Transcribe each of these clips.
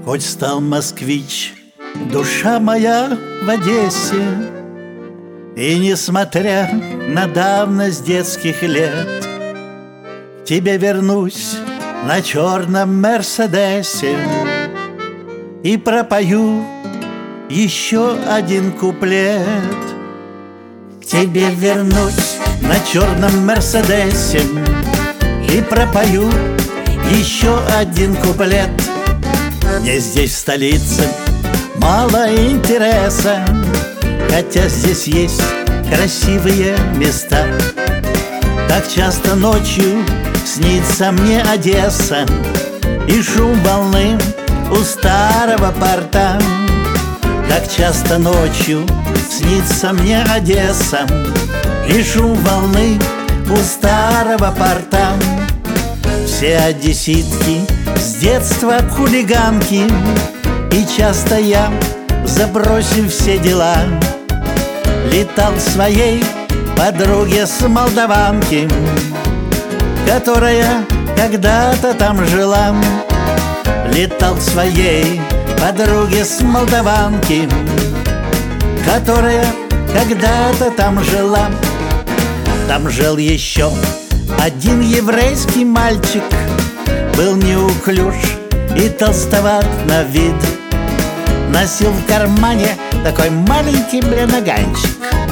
Хоть стал москвич, душа моя в Одессе, и несмотря на давность детских лет, к тебе вернусь на черном Мерседесе и пропою еще один куплет. К тебе вернусь на черном Мерседесе и пропою еще один куплет. Мне здесь, в столице, мало интереса, хотя здесь есть красивые места. Так часто ночью снится мне Одесса и шум волны у старого порта. Как часто ночью снится мне Одесса и шум волны у старого порта. Все одесситки с детства хулиганки, и часто я, забросив все дела, летал к своей подруге с молдаванки, которая когда-то там жила. Летал к своей подруге с молдаванки, которая когда-то там жила. Там жил еще один еврейский мальчик, был неуклюж и толстоват на вид, носил в кармане такой маленький наганчик,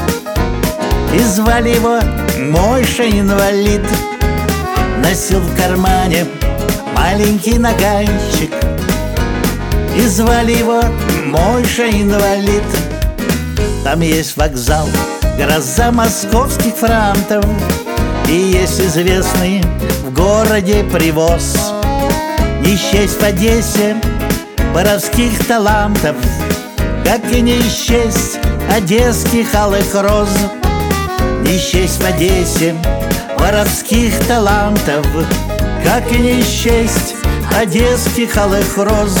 и звали его Мойша инвалид. Носил в кармане маленький наганчик, и звали его Мойша инвалид. Там есть вокзал, гроза московских франтов, и есть известный в городе привоз. Не счесть в Одессе воровских талантов, как и не счесть одесских алых роз. Не счесть в Одессе воровских талантов, как и не счесть одесских алых роз.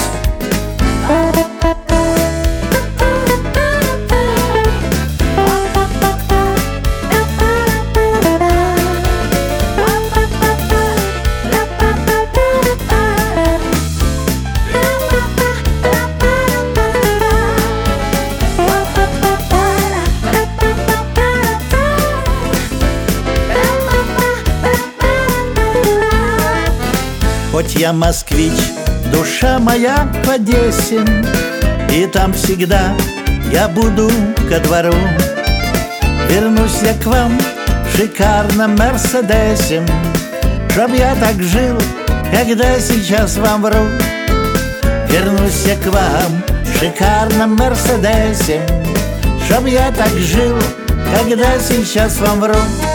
Хоть я москвич, душа моя в Одессе, и там всегда я буду ко двору. Вернусь я к вам в шикарном Мерседесе, чтоб я так жил, когда сейчас вам вру. Вернусь я к вам в шикарном Мерседесе, чтоб я так жил, когда сейчас вам вру.